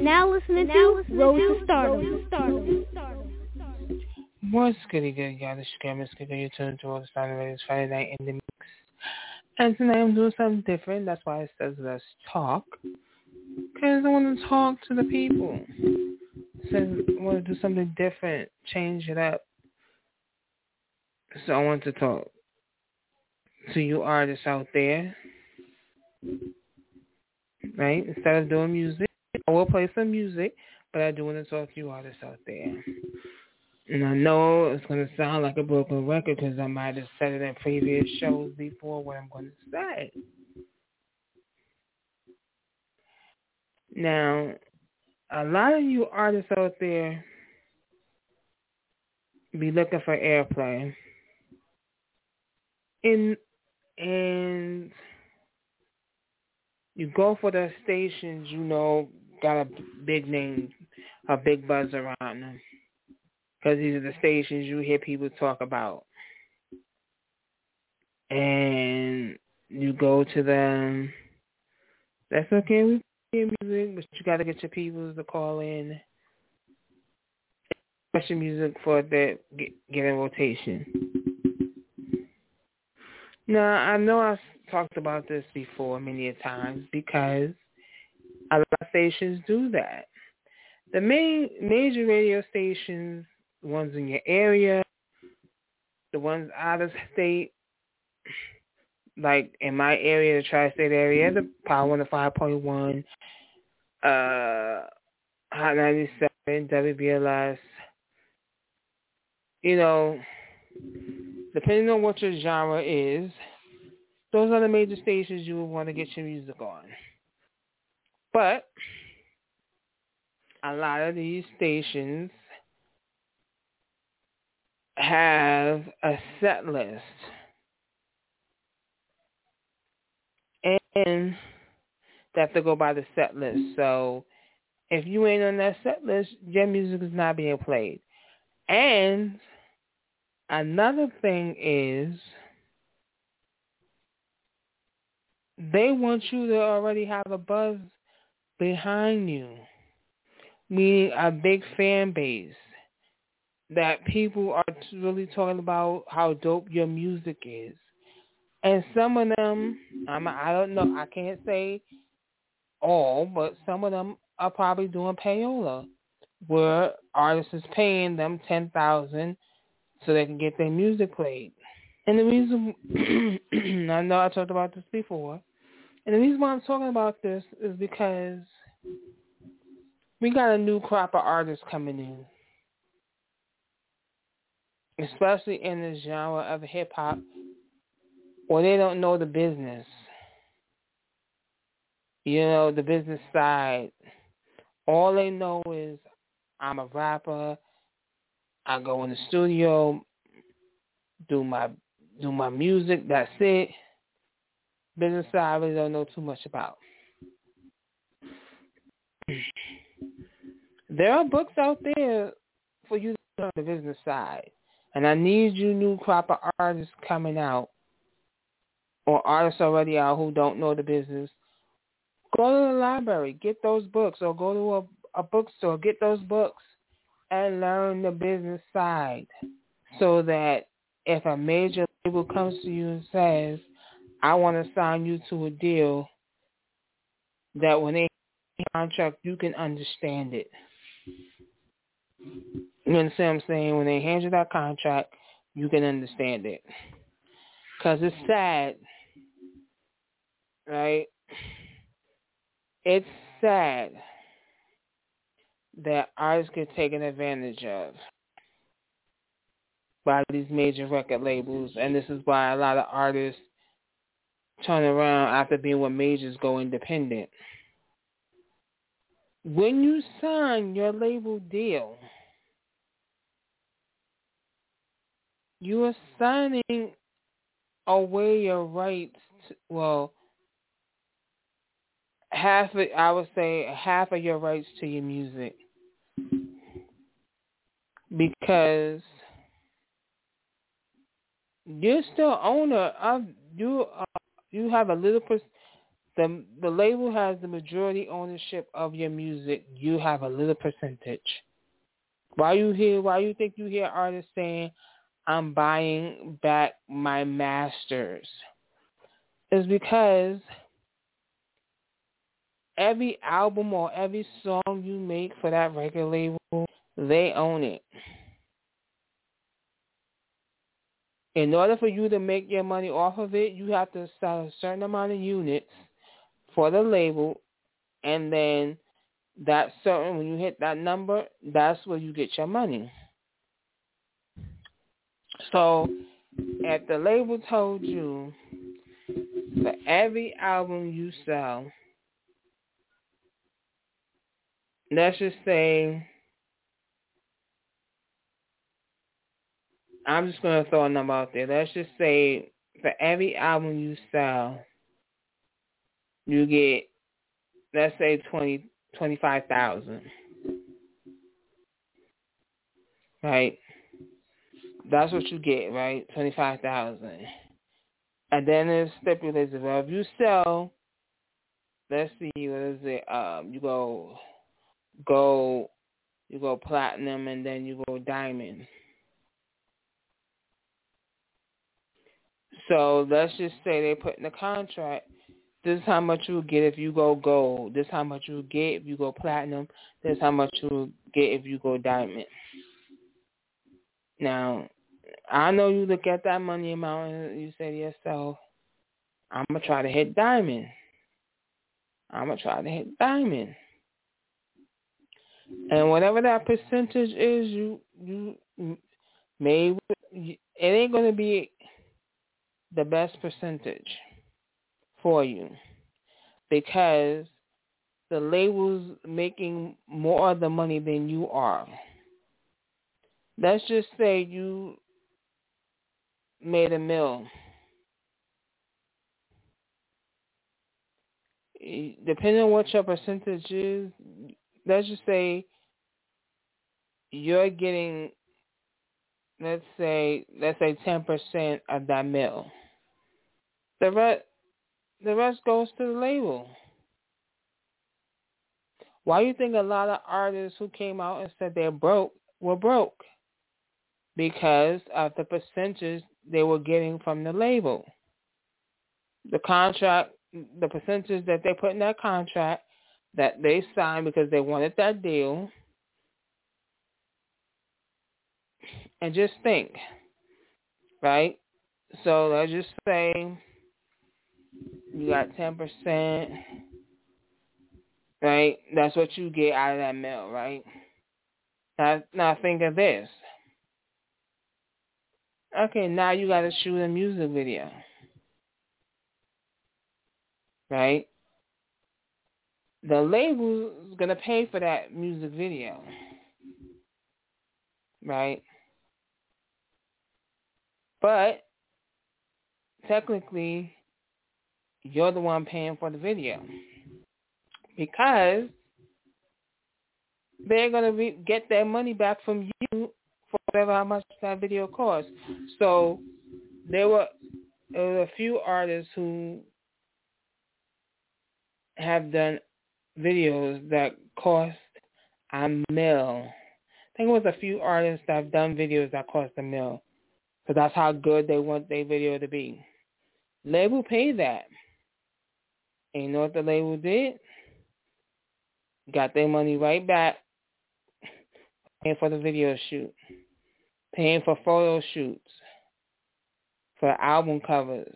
now listening to Road to Stardom. What's goody good, y'all? This is Cameron Skipper. You're tuned to Road to Stardom. It's Friday night in the mix. And tonight I'm doing something different. That's why it says let's talk. Because I want to talk to the people. It says I want to do something different. Change it up. So I want to talk to you artists out there. Right? Instead of doing music, I will play some music, but I do want to talk to you artists out there. And I know it's going to sound like a broken record because I might have said it in previous shows before what I'm going to say. Now, a lot of you artists out there be looking for airplay. And you go for the stations, you know, got a big name, a big buzz around them. Because these are the stations you hear people talk about. And you go to them. That's okay, we play music, but you got to get your people to call in. Special music for that get in rotation. Now, I know I've talked about this before many a times because a lot of stations do that. The major radio stations, the ones in your area, the ones out of state, like in my area, the tri-state area, the Power 105.1, Hot 97, WBLS, you know, depending on what your genre is, those are the major stations you would want to get your music on. But a lot of these stations have a set list. And they have to go by the set list. So if you ain't on that set list, your music is not being played. And another thing is they want you to already have a buzz behind you, meaning a big fan base, that people are really talking about how dope your music is. And some of them, I don't know, I can't say all, but some of them are probably doing payola, where artists is paying them $10,000 so they can get their music played. And the reason, I know I talked about this before, and the reason why I'm talking about this is because we got a new crop of artists coming in, especially in the genre of hip-hop, where they don't know the business. You know, the business side. All they know is I'm a rapper. I go in the studio, do my music. That's it. Business side I really don't know too much about. There are books out there for you to learn the business side, and I need you new crop of artists coming out, or artists already out who don't know the business. Go to the library, get those books, or go to a bookstore, get those books, and learn the business side, so that if a major label comes to you and says, I want to sign you to a deal, that when they have a contract, you can understand it. You understand what I'm saying? When they hand you that contract, you can understand it. Because it's sad, right? It's sad that artists get taken advantage of by these major record labels, and this is why a lot of artists turn around after being with majors, go independent. When you sign your label deal, you are signing away your rights to, I would say half of your rights to your music, because you're still owner of you. You have a little The label has the majority ownership of your music. You have a little percentage. Why you think you hear artists saying, I'm buying back my masters? It's because every album or every song you make for that record label, they own it. In order for you to make your money off of it, you have to sell a certain amount of units for the label, and then when you hit that number, that's where you get your money. So if the label told you for every album you sell, let's just say, I'm just going to throw a number out there. Let's just say for every album you sell, you get, let's say, 25,000. Right? That's what you get, right? 25,000. And then it's stipulated, well, if you sell, let's see, what is it? You go platinum, and then you go diamond. So let's just say they put in the contract, this is how much you will get if you go gold. This is how much you will get if you go platinum. This is how much you will get if you go diamond. Now, I know you look at that money amount and you say to yourself, I'm going to try to hit diamond. I'm going to try to hit diamond. And whatever that percentage is, you made, it ain't going to be the best percentage for you, because the label's making more of the money than you are. Let's just say you made $1 million. Depending on what your percentage is, let's just say you're getting, let's say 10% of that $1 million. The rest goes to the label. Why do you think a lot of artists who came out and said they're broke were broke? Because of the percentage they were getting from the label. The contract, the percentage that they put in that contract that they signed because they wanted that deal. And just think, right? So let's just say you got 10%, right? That's what you get out of that $1 million, right? Now think of this. Okay, now you got to shoot a music video, right? The label is going to pay for that music video, right? But technically, you're the one paying for the video, because they're going to get their money back from you for whatever how much that video costs. So there were a few artists who have done videos that cost $1 million. I think it was a few artists that have done videos that cost $1 million, because that's how good they want their video to be. Label paid that. And you know what the label did? Got their money right back, paying for the video shoot, paying for photo shoots, for album covers.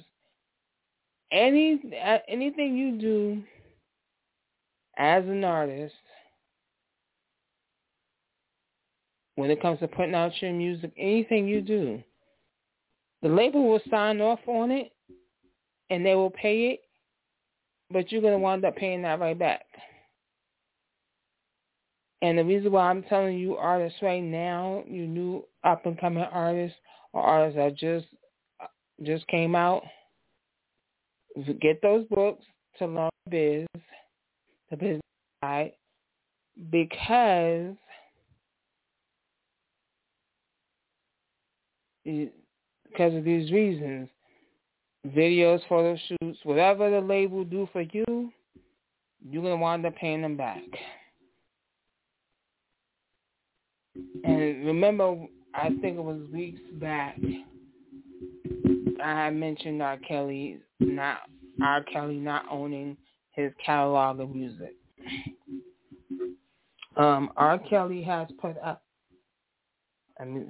Anything you do as an artist, when it comes to putting out your music, anything you do, the label will sign off on it, and they will pay it, but you're going to wind up paying that right back. And the reason why I'm telling you artists right now, you new up-and-coming artists or artists that just came out, get those books to learn the business side, because of these reasons. videos, photo shoots, whatever the label do for you, you're going to wind up paying them back. And remember, I think it was weeks back, I had mentioned R. Kelly not owning his catalog of music. R. Kelly has put up, I'm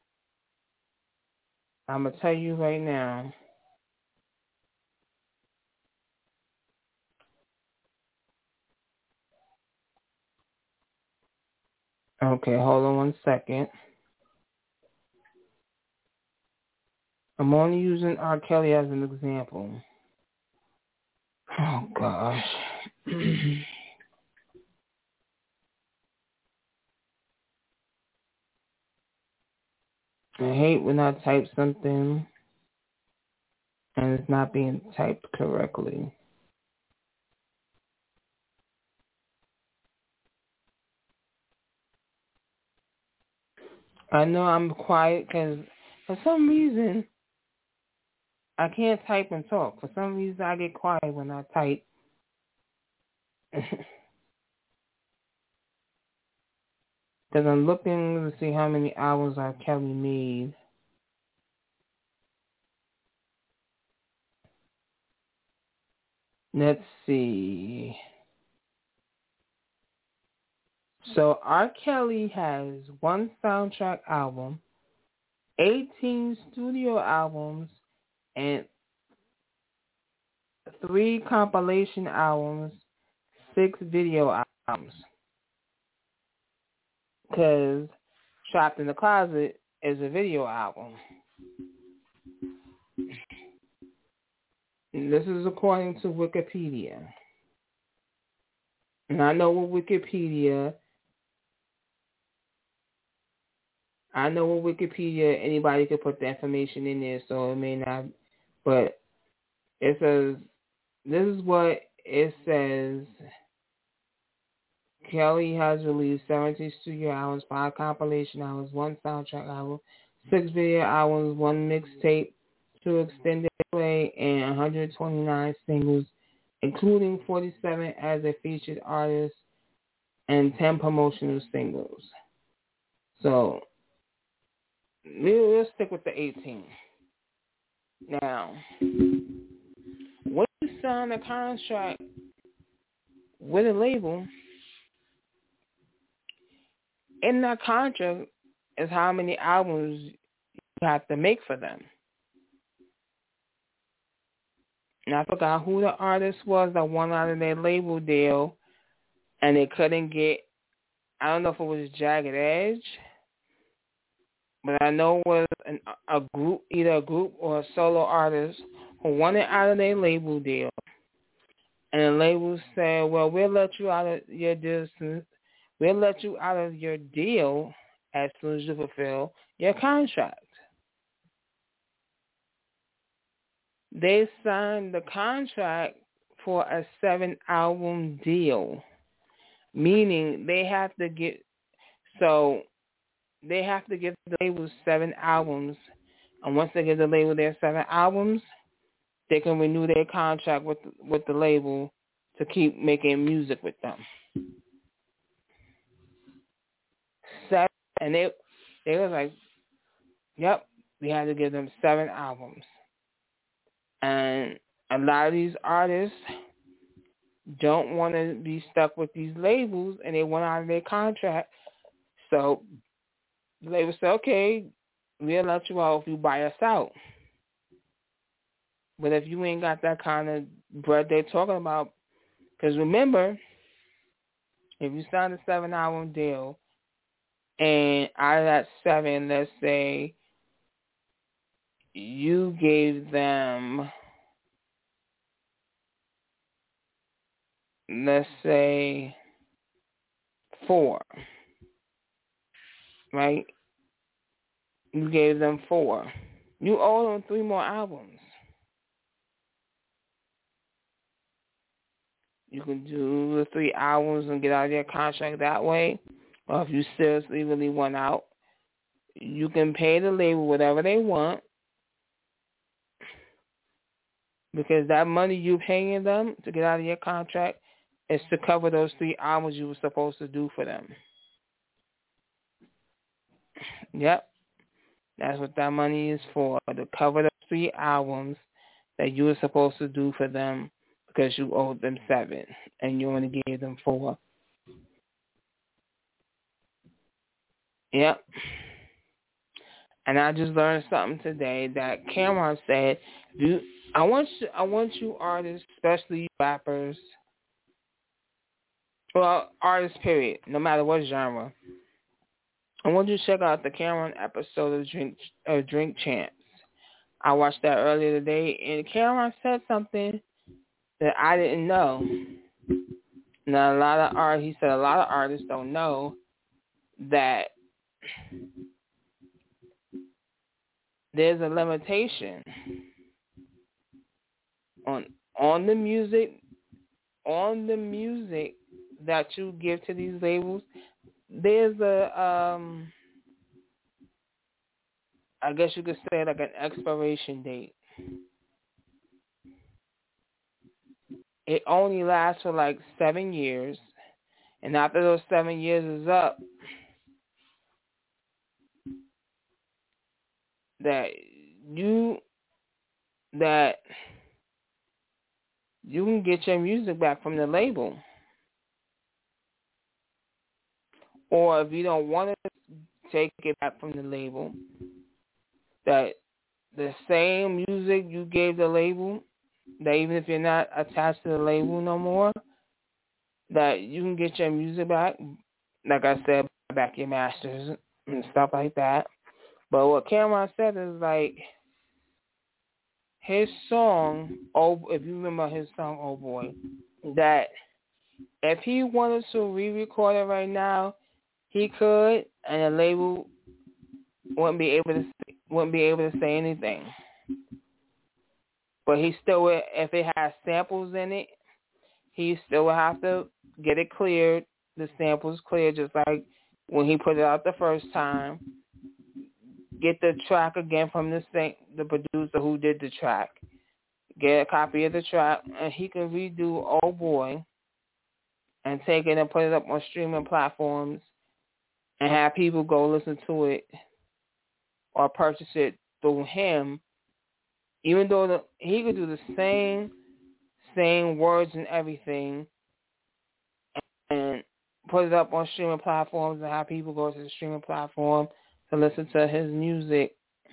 going to tell you right now, okay, hold on one second. I'm only using R. Kelly as an example. Oh, gosh. I hate when I type something and it's not being typed correctly. I know I'm quiet because for some reason I can't type and talk. For some reason I get quiet when I type. Because I'm looking to see how many hours R. Kelly made. Let's see. So R. Kelly has one soundtrack album, 18 studio albums, and 3 compilation albums, 6 video albums. Because Trapped in the Closet is a video album. And this is according to Wikipedia. And I know with Wikipedia, anybody could put the information in there, so it may not, but it says, this is what it says. Kelly has released 17 studio albums, 5 compilation albums, 1 soundtrack album, 6 video albums, 1 mixtape, 2 extended play, and 129 singles, including 47 as a featured artist and 10 promotional singles. So we'll stick with the 18. Now, when you sign a contract with a label, in that contract is how many albums you have to make for them. And I forgot who the artist was that won out of their label deal, and they couldn't get, I don't know if it was Jagged Edge, but I know it was a group, either a group or a solo artist who won it out of their label deal. And the label said, well, we'll let you out of your distance. We'll let you out of your deal as soon as you fulfill your contract. They signed the contract for a 7-album deal, meaning they have to give the label 7 albums, and once they give the label their 7 albums, they can renew their contract with the label to keep making music with them. 7, and they was like, yep, we had to give them 7 albums. And a lot of these artists don't want to be stuck with these labels, and they want out of their contract. So the label said, okay, we'll let you out if you buy us out. But if you ain't got that kind of bread they're talking about, because remember, if you sign a 7-album deal, and out of that 7, let's say you gave them, let's say 4, right? You gave them 4. You owe them 3 more albums. You can do the 3 albums and get out of your contract that way. Or if you seriously really want out, you can pay the label whatever they want. because that money you paying them to get out of your contract is to cover those 3 albums you were supposed to do for them. Yep. That's what that money is for, to cover those 3 albums that you were supposed to do for them because you owed them 7 and you only gave them 4. Yep. And I just learned something today that Cameron said, I want you artists, especially rappers, well, artists period, no matter what genre, I want you to check out the Cameron episode of Drink Champs. I watched that earlier today, and Cameron said something that I didn't know. Now, he said a lot of artists don't know that there's a limitation on the music that you give to these labels. There's a I guess you could say like an expiration date. It only lasts for like 7 years, and after those 7 years is up, that you can get your music back from the label. Or if you don't want to take it back from the label, that the same music you gave the label, that even if you're not attached to the label no more, that you can get your music back, like I said, back your masters and stuff like that. But what Cameron said is like, his song, if you remember his song, Oh Boy, that if he wanted to re-record it right now, he could, and the label wouldn't be able to say anything. But he still would, if it has samples in it, he still would have to get it cleared, the samples cleared, just like when he put it out the first time. Get the track again from the producer who did the track. Get a copy of the track, and he can redo Oh Boy and take it and put it up on streaming platforms and have people go listen to it or purchase it through him, even though he could do the same words and everything and put it up on streaming platforms and have people go to the streaming platform to listen to his music,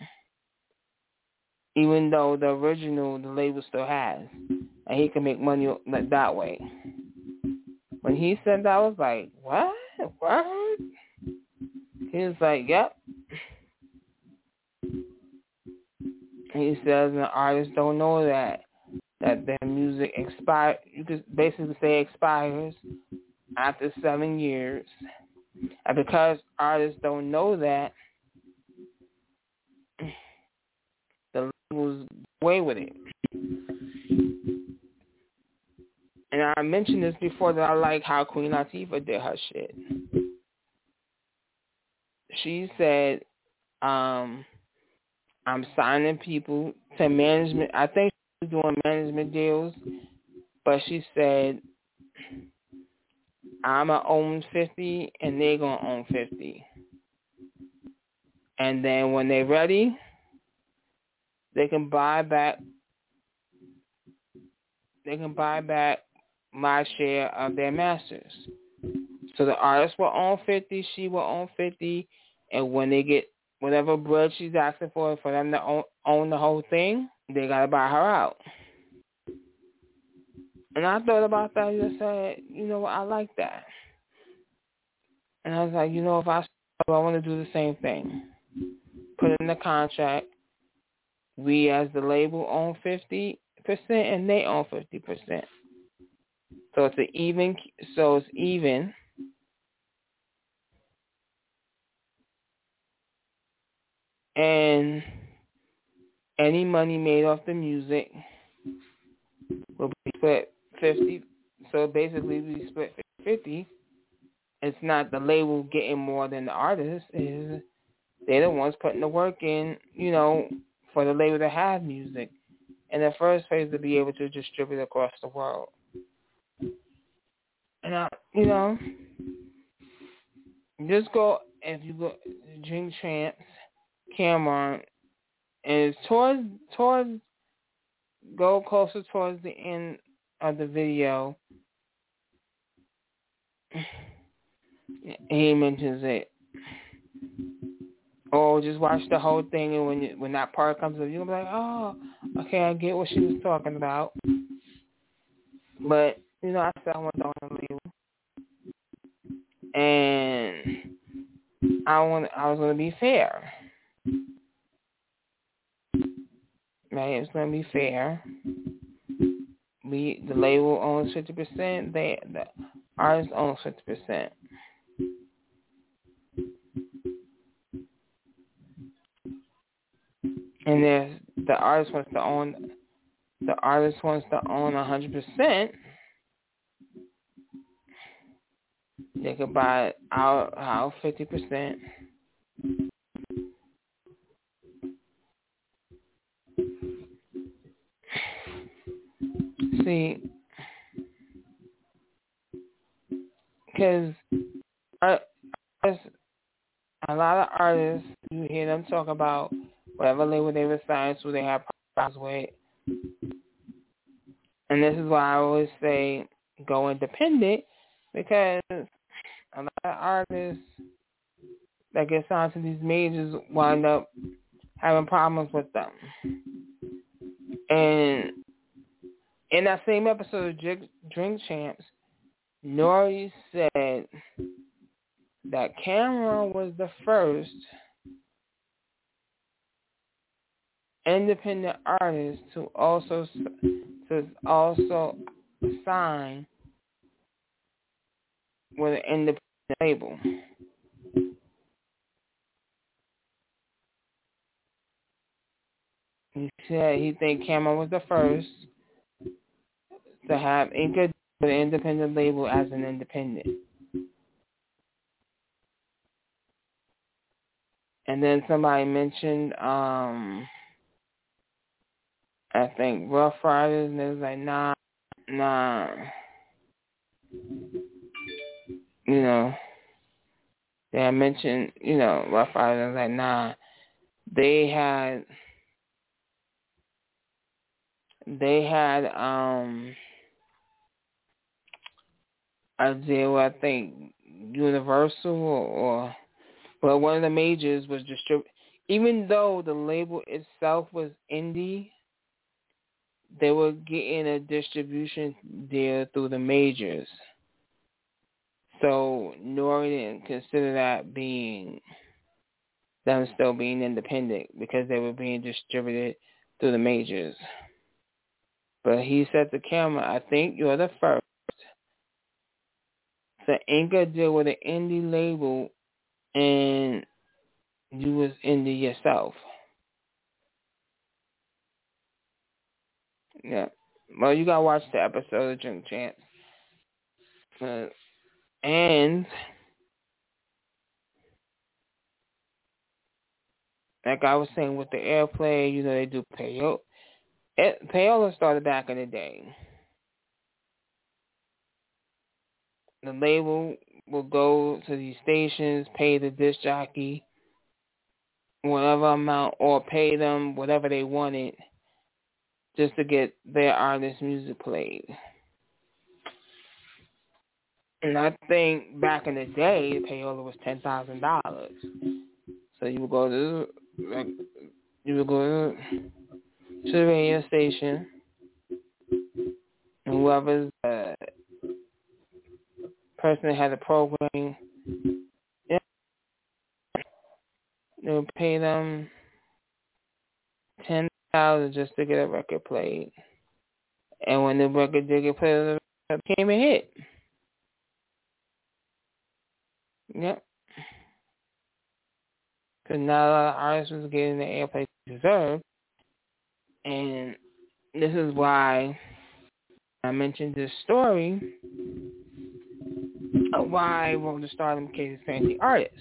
even though the original, the label still has. And he can make money that way. When he said that, I was like, what? What? He was like, yep. He says the artists don't know that their music expires. You could basically say expires after 7 years. And because artists don't know that, the labels go away with it. And I mentioned this before that I like how Queen Latifah did her shit. She said, I'm signing people to management. I think she was doing management deals, but she said, I'm going to own 50 and they're going to own 50. And then when they're ready, they can buy back my share of their masters. So the artist will own 50, she will own 50, and when they get whatever bread she's asking for them to own the whole thing, they got to buy her out. And I thought about that and I said, you know what, I like that. And I was like, you know, if I want to do the same thing. Put in the contract, we as the label own 50% and they own 50%. So it's even. And any money made off the music will be split 50. So basically we split 50. It's not the label getting more than the artist. They're the ones putting the work in, you know, for the label to have music. in the first place to be able to distribute across the world. And just go, if you go Drink Champs, Cameron, and it's towards go closer towards the end of the video. He mentions it. Or just watch the whole thing, and when that part comes up, you'll be like, oh, okay, I get what she was talking about. But, I said I went on the label. And I was going to be fair. Right? It was going to be fair. The label owns 50%. The artist owns 50%. And if the artist wants to own 100%, they could buy our 50%. See, because a lot of artists, you hear them talk about whatever label they were signed to, they have problems with. And this is why I always say go independent, because a lot of artists that get signed to these majors wind up having problems with them. And in that same episode of Drink Champs, Nori said that Cameron was the first independent artist to also sign with an independent label. He said he think Cameron was the first to have Inca with an independent label as an independent. And then somebody mentioned, I think Rough Riders, and it was like, nah. They mentioned, Rough Riders, like, nah. They had a deal with, I think, Universal or one of the majors was even though the label itself was indie, they were getting a distribution deal through the majors. So Nori didn't consider that them still being independent because they were being distributed through the majors. But he said to Cameron, I think you're the first to ink a deal with an indie label and you was indie yourself. Yeah. Well, you gotta watch the episode of Drink Champs. And like I was saying with the airplay, they do payola. Payola started back in the day. The label will go to these stations, pay the disc jockey whatever amount, or pay them whatever they wanted just to get their artist music played. And I think back in the day, payola was $10,000. So you would go to the radio station, and whoever's person that had the program, they would pay them $10,000 just to get a record played. And when the record did get played, it became a hit. Yep. Because not a lot of artists was getting the airplay they deserved. And this is why I mentioned this story of why I wrote the Stardom Cases Fancy Artists.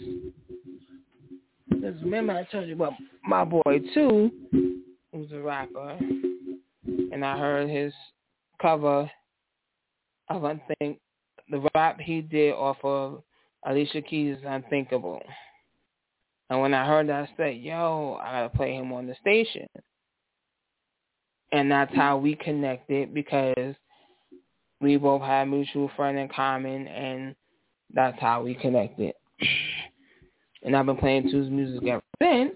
Because remember I told you about my boy, too, who's a rapper. and I heard his cover of the rap he did off of Alicia Keys' Unthinkable. And when I heard that, I said, yo, I gotta play him on the station. And that's how we connected, because we both had a mutual friend in common, and that's how we connected. And I've been playing Tu's music ever since.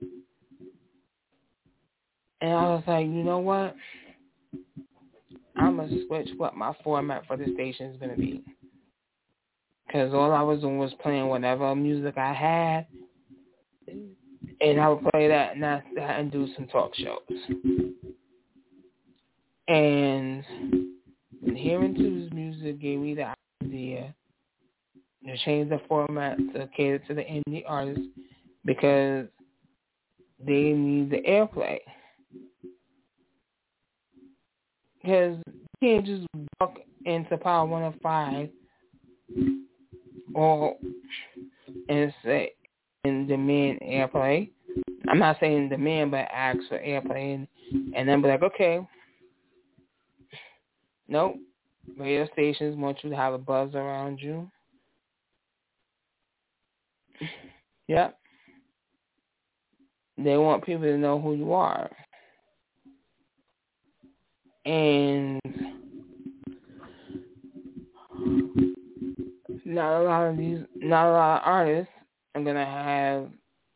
And I was like, you know what? I'm going to switch what my format for the station is going to be. Because all I was doing was playing whatever music I had. And I would play that and do some talk shows. And hearing Tu's music gave me the idea to change the format to cater to the indie artists, because they need the airplay. Because you can't just walk into Power 105 and say and demand airplay. I'm not saying demand, but ask for airplay, and then be like, okay, nope. Radio stations want you to have a buzz around you. Yep. They want people to know who you are. And not a lot of artists are gonna have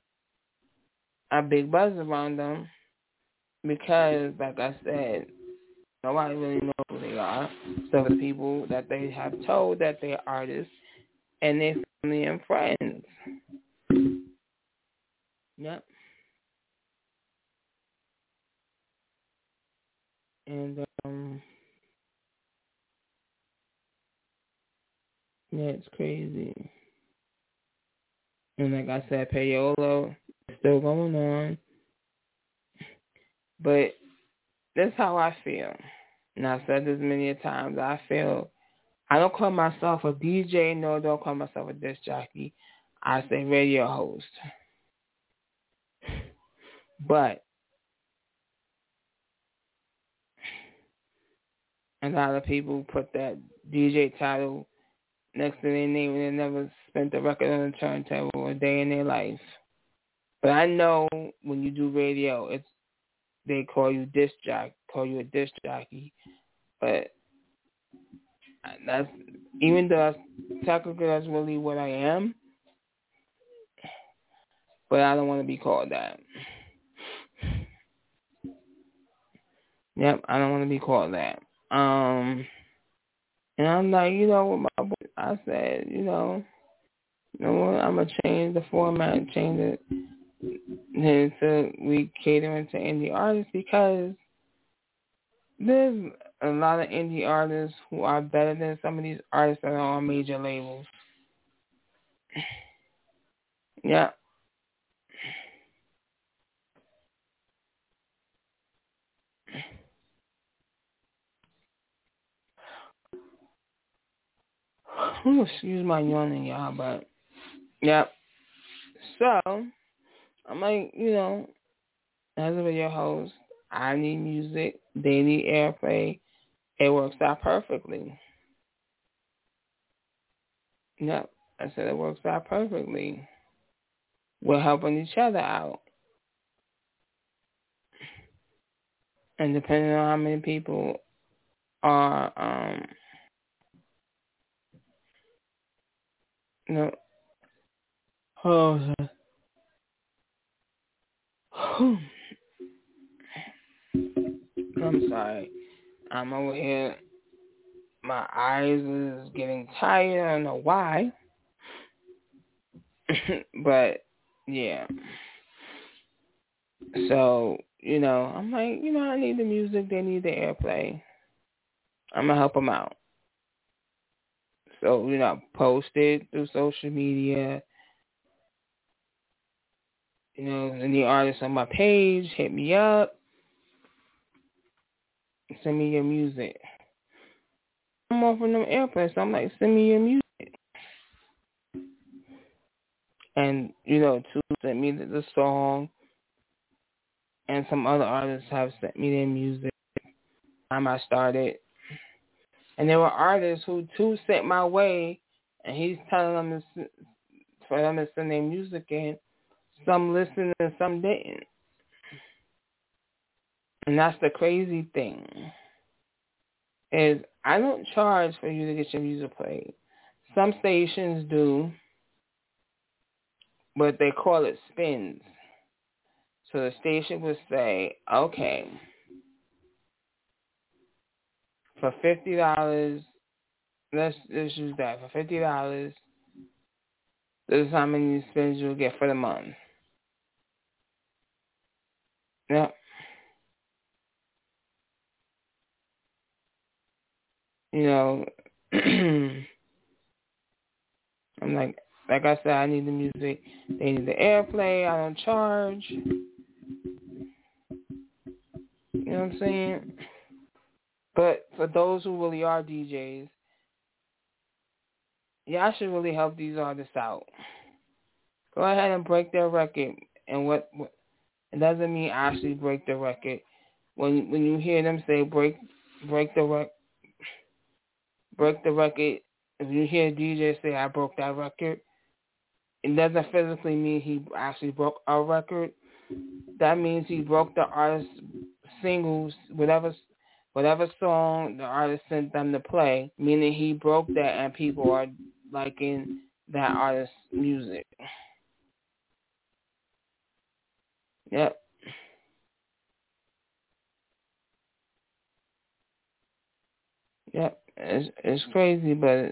a big buzz around them, because, like I said, nobody really knows who they are. So the people that they have told that they're artists, and their family and friends. Yep. And yeah, it's crazy. And like I said, payola is still going on. But that's how I feel. And I've said this many times. I feel I don't call myself a DJ, no, don't call myself a disc jockey. I say radio host. But a lot of people put that DJ title next to their name, and they never spent a record on a turntable a day in their life. But I know when you do radio, they call you a disc jockey. But that's, even though technically that's really what I am, but I don't want to be called that. Yep, I don't want to be called that. And I'm like, I said, I'm going to change the format, change it so we catering to indie artists, because there's a lot of indie artists who are better than some of these artists that are on major labels. Yeah. Excuse my yawning, y'all, but yep. So I'm like, as a video host, I need music. They need airplay. It works out perfectly. Yep. I said it works out perfectly. We're helping each other out. And depending on how many people are, I'm sorry. I'm over here. My eyes is getting tired. I don't know why. But, yeah. So, I'm like, I need the music. They need the airplay. I'm going to help them out. So, post it through social media. Any artists on my page, hit me up. Send me your music. I'm offering them airplay, so I'm like, send me your music. And, Tu sent me the song, and some other artists have sent me their music. time I started. And there were artists who too sent my way, and he's telling them for them to send their music in. Some listened and some didn't. And that's the crazy thing, is I don't charge for you to get your music played. Some stations do, but they call it spins. So the station would say, okay, for $50, let's use that. For $50, this is how many spins you'll get for the month. Yep. You know, I'm like I said, I need the music. They need the airplay. I don't charge. You know what I'm saying? But for those who really are DJs, y'all should really help these artists out. Go ahead and break their record. And what it doesn't mean actually break the record. When you hear them say break the record, if you hear a DJ say I broke that record, it doesn't physically mean he actually broke a record. That means he broke the artist's singles, whatever song the artist sent them to play, meaning he broke that and people are liking that artist's music. Yep. Yep. It's crazy, but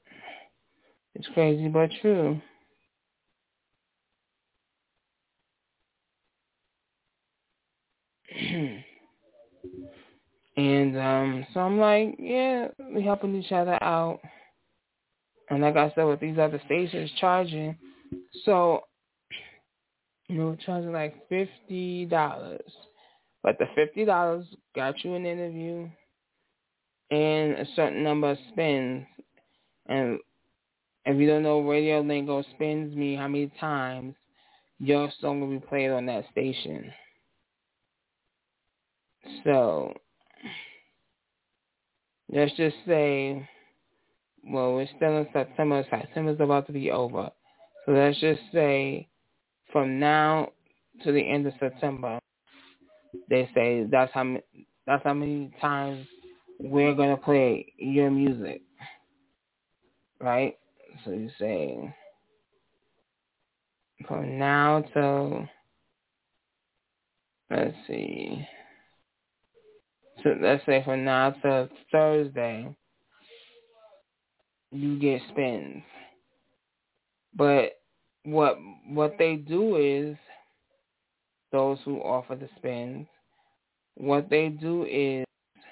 true. And so I'm like, yeah, we helping each other out. And like I said, with these other stations charging, so charging like $50, but the $50 got you an interview and a certain number of spins. And if you don't know radio lingo, spins mean how many times your song will be played on that station. So let's just say, well, we're still in September. September's about to be over. So let's just say from now to the end of September, they say that's how many times we're going to play your music, right? So you say from now till, let's see, so let's say from now till Thursday, you get spins. But what they do is, those who offer the spins, what they do is,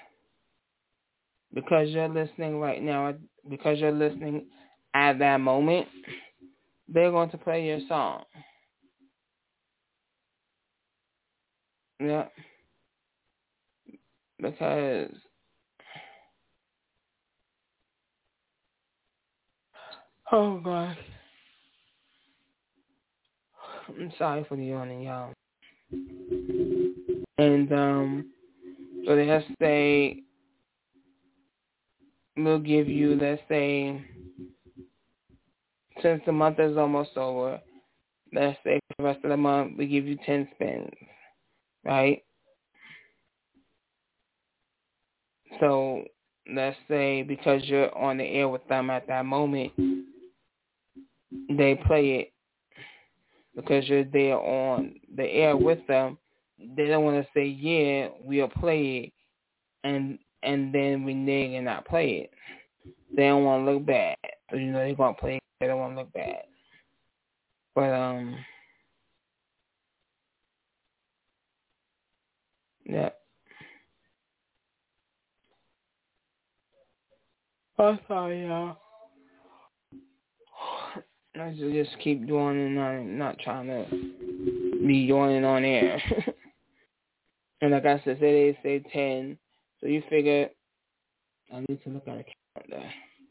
because you're listening right now, because you're listening at that moment, they're going to play your song. Yeah. Because oh God. I'm sorry for the yawning, y'all. And so let's say we'll give you, let's say, since the month is almost over, let's say for the rest of the month we give you 10 spins, right? So let's say because you're on the air with them at that moment, they play it because you're there on the air with them. They don't want to say, yeah, we'll play it, and then renege and not play it. They don't want to look bad. So, they're going to play it. They don't want to look bad. But, yeah. I'm sorry, y'all. I should just keep yawning and not trying to be yawning on air. And like I said, they say 10. So you figure, I need to look at a calendar.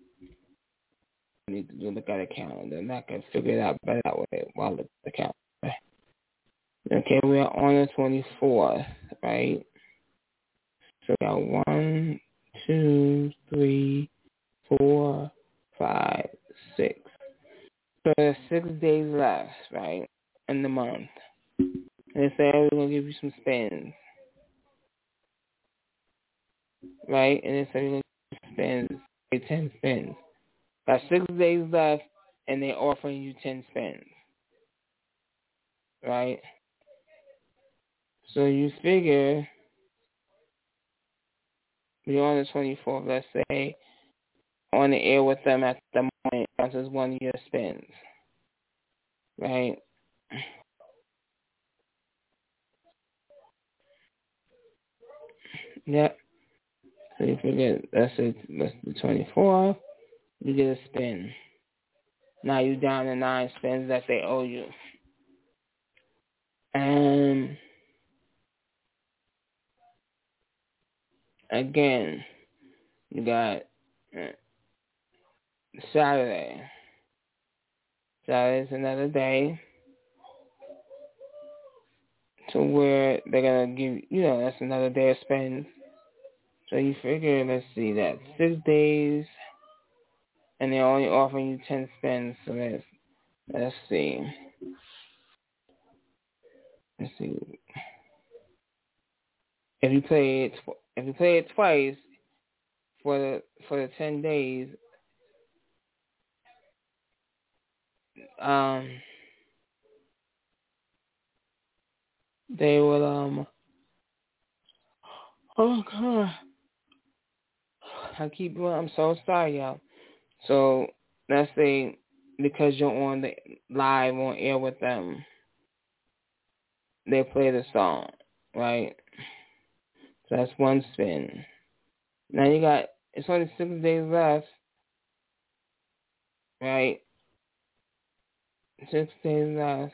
I need to look at a calendar, and I can figure it out better that way while I look at the calendar. Okay, we're on the 24th, right? So we got 1, 2, 3, 4, 5, 6. So there's 6 days left, right, in the month. And they say, oh, we're going to give you some spins, right? And they say, we're going to give you spins, 10 spins. Got 6 days left, and they're offering you 10 spins, right? So you figure you're on the 24th, let's say, on the air with them at the moment, that's just one of your spins, right? Yep. So you figure, that's the 24th, you get a spin. Now you're down to 9 spins that they owe you. And again, you got Saturday. Saturday's another day to where they're going to give you, that's another day of spins. So you figure, let's see, that's 6 days, and they're only offering you 10 spins. So let's see. Let's see. If you play it twice for the 10 days, they will oh god, I'm so sorry, y'all. So let's say because you're on the live on air with them, they play the song, right? So that's one spin. Now it's only 6 days left, right? 6 days left.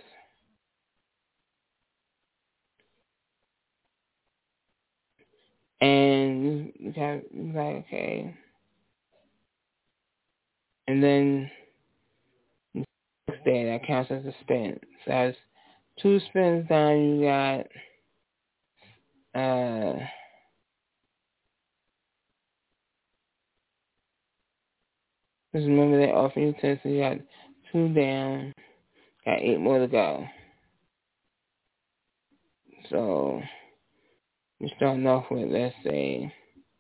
And you got okay. And then the next day, that counts as a spin. So that's 2 spins down, you got, just remember they offer you 10, so you got 2 down, got 8 more to go. So you're starting off with, let's say,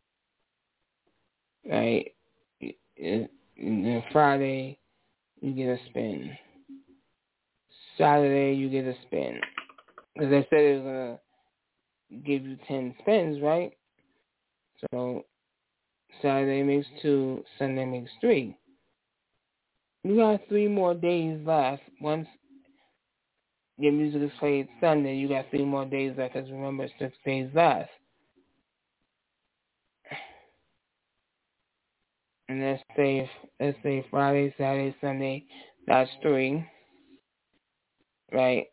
right, then Friday, you get a spin. Saturday, you get a spin. Because they said it was going to give you 10 spins, right? So Saturday makes 2, Sunday makes 3. You got 3 more days left. Once your music is played Sunday, you got 3 more days left, because remember, 6 days left. And let's say Friday, Saturday, Sunday, that's 3, right?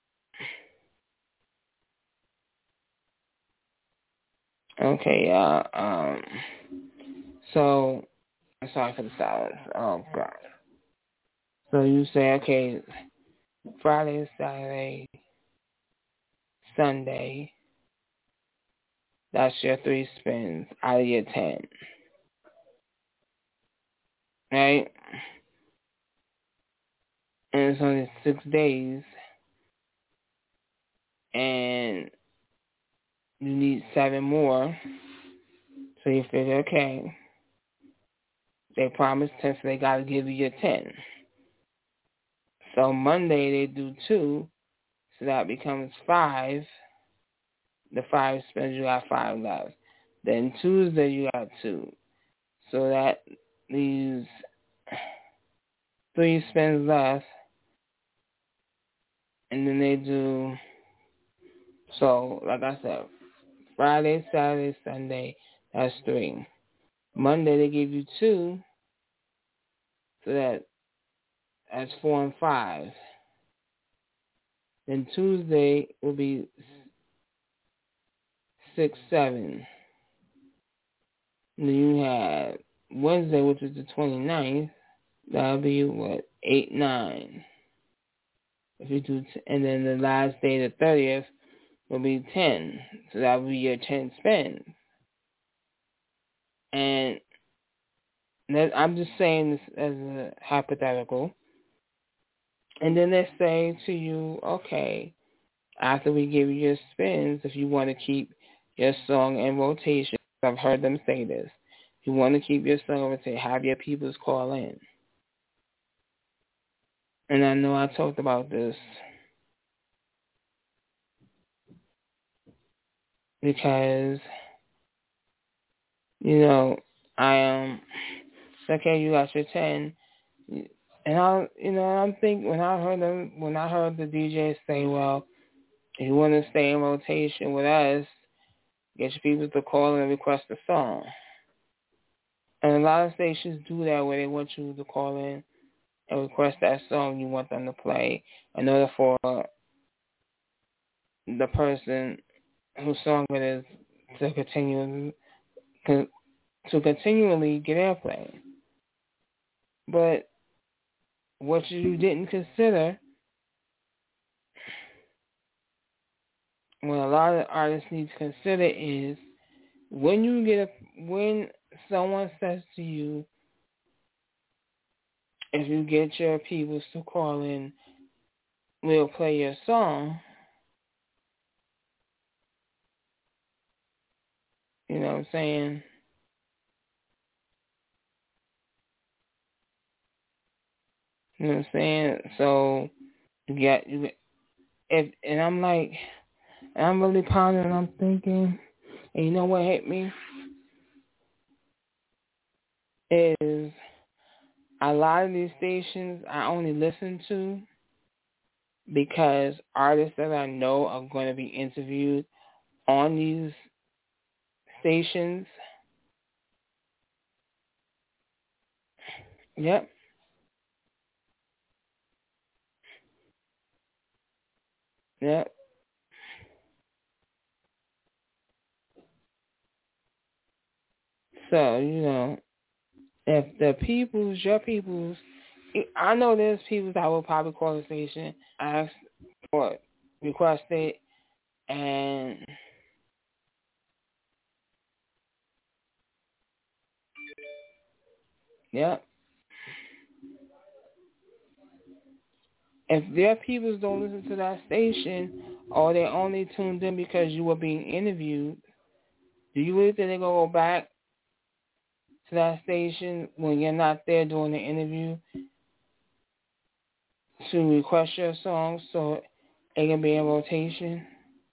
Okay, so, I'm sorry for the silence. Oh, God. So you say, okay, Friday, Saturday, Sunday, that's your 3 spins out of your 10. Right? And it's only 6 days. And you need 7 more. So you figure, okay, they promised 10, so they got to give you your 10. So Monday they do 2, so that becomes 5. The 5 spins, you got 5 left. Then Tuesday you got 2. So that leaves 3 spins left. And then they do, so like I said, Friday, Saturday, Sunday, that's 3. Monday they give you 2, so that's 4 and 5. Then Tuesday will be 6, 7. And then you have Wednesday, which is the 29th. That'll be what, 8, 9. If you do, and then the last day, the 30th, will be 10. So that'll be your 10 spins. And I'm just saying this as a hypothetical. And then they say to you, okay, after we give you your spins, if you want to keep your song in rotation, I've heard them say this, if you want to keep your song in rotation, have your peoples call in. And I know I talked about this because, I am, okay, you got your 10. And I'm thinking when I heard the DJ say, well, if you want to stay in rotation with us, get your people to call and request a song. And a lot of stations do that where they want you to call in and request that song you want them to play in order for the person whose song it is to continually get airplay. But what you didn't consider, what a lot of artists need to consider is when someone says to you, if you get your people to call in, we'll play your song. You know what I'm saying? You know what I'm saying? So and I'm like, I'm really pondering, I'm thinking, and you know what hit me? Is a lot of these stations I only listen to because artists that I know are going to be interviewed on these stations. Yep. Yep. So, if your peoples, I know there's people that will probably call the station, ask for it, request it, and yep. If their peoples don't listen to that station, or they only tuned in because you were being interviewed, do you really think they're going to go back to that station when you're not there doing the interview to request your song so it can be in rotation?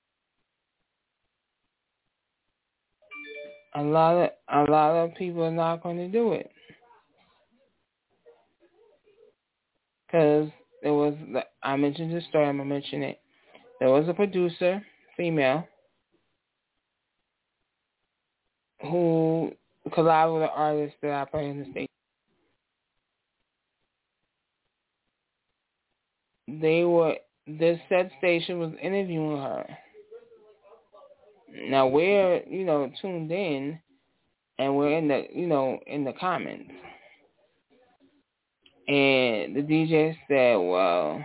A lot of people are not going to do it because I mentioned this story. I'm gonna mention it. There was a producer, female, who collabed with an artist that I play in the station. This said station was interviewing her. Now we're, tuned in and we're in the comments. And the DJ said, well,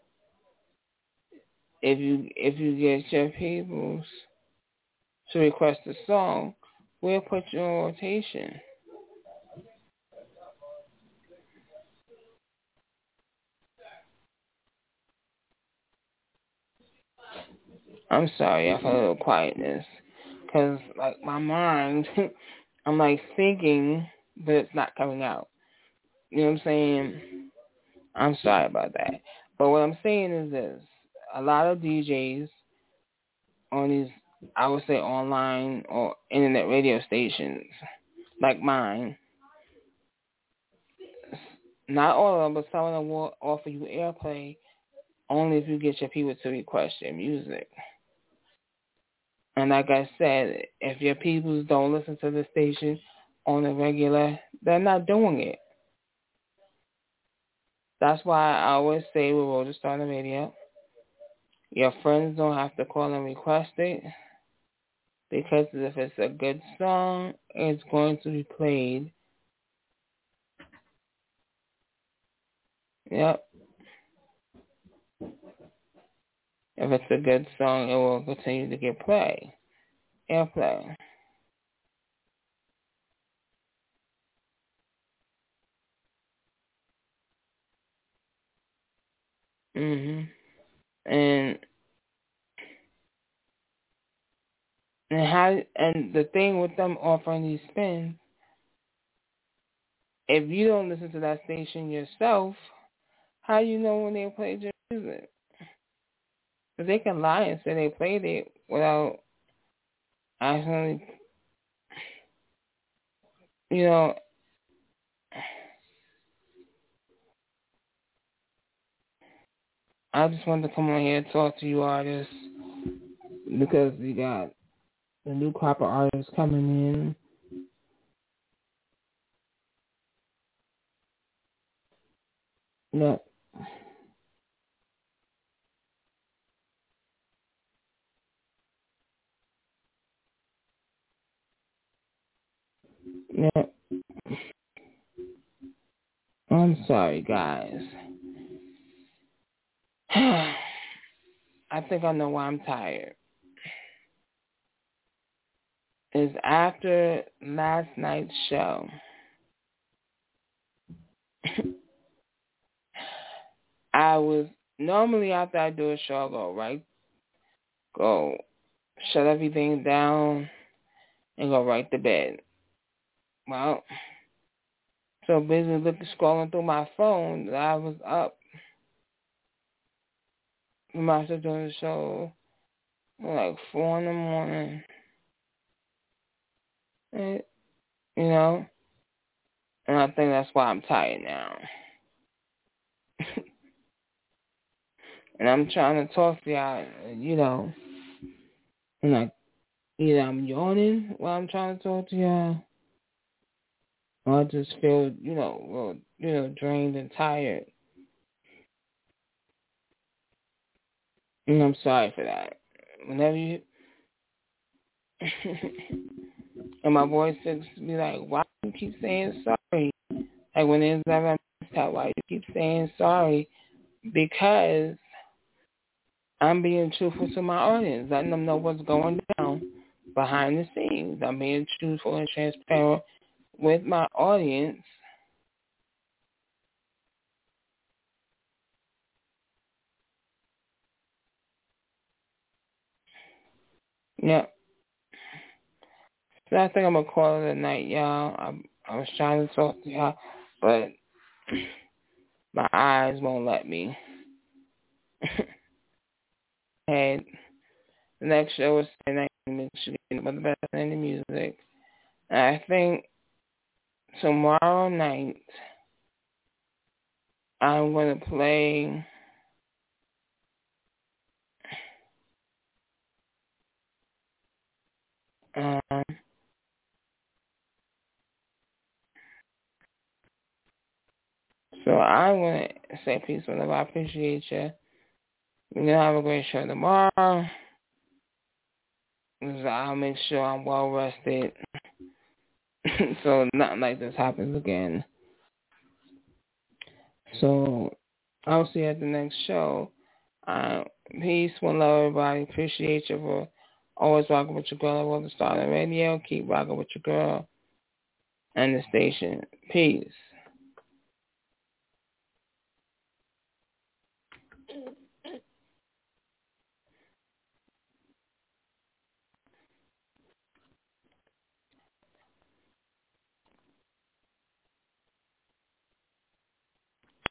if you get your peoples to request a song, we'll put you on rotation. I'm sorry, I felt a little quietness. Because, like, my mind, I'm, like, thinking, but it's not coming out. You know what I'm saying? I'm sorry about that. But what I'm saying is this. A lot of DJs on these, I would say, online or internet radio stations, like mine, not all of them, but some of them will offer you airplay only if you get your people to request your music. And like I said, if your people don't listen to the station on a regular, they're not doing it. That's why I always say with Roll to Start on the Radio, your friends don't have to call and request it, because if it's a good song, it's going to be played. Yep. If it's a good song, it will continue to get airplay. Mhm. And the thing with them offering these spins, if you don't listen to that station yourself, how you know when they played your music? Because they can lie and say they played it without actually, you know. I just wanted to come on here and talk to you artists because we got the new crop of artists coming in. Yeah. Yeah. I'm sorry, guys. I think I know why I'm tired. It's after last night's show. I was normally after I do a show, I go shut everything down and go right to bed. Well, so busy scrolling through my phone that I was up from after doing the show like 4 in the morning. And, you know, and I think that's why I'm tired now. And I'm trying to talk to y'all, you know, and either I'm yawning while I'm trying to talk to y'all, or I just feel, drained and tired. And I'm sorry for that. Whenever you, and my voice says to be like, why do you keep saying sorry? Like when there's ever a mishap, why do you keep saying sorry? Because I'm being truthful to my audience, letting them know what's going down behind the scenes. I'm being truthful and transparent with my audience. Yep. So I think I'm going to call it a night, y'all. I was trying to talk to y'all, but my eyes won't let me. And the next show is Saturday night in Michigan with the best in the music. And I think tomorrow night I'm going to play so I want to say peace, whenever. I appreciate you. We're going to have a great show tomorrow. I'll make sure I'm well rested so nothing like this happens again. So I'll see you at the next show. Peace, one love, everybody. Appreciate you for always rocking with your girl at World of Star Radio. Keep rocking with your girl and the station. Peace.